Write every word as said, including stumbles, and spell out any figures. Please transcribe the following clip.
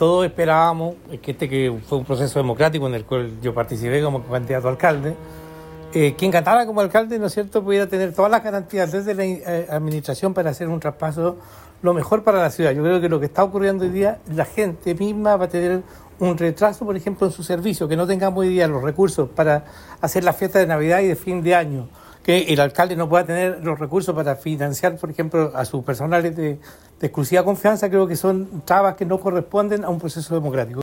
todos esperábamos, que este que fue un proceso democrático en el cual yo participé como candidato a alcalde, eh, quien ganara como alcalde, ¿no es cierto?, pudiera tener todas las garantías desde la eh, administración para hacer un traspaso lo mejor para la ciudad. Yo creo que lo que está ocurriendo hoy día, la gente misma va a tener un retraso, por ejemplo, en su servicio, que no tengamos hoy día los recursos para hacer la fiesta de Navidad y de fin de año, que el alcalde no pueda tener los recursos para financiar, por ejemplo, a sus personales de, de exclusiva confianza. Creo que son trabas que no corresponden a un proceso democrático.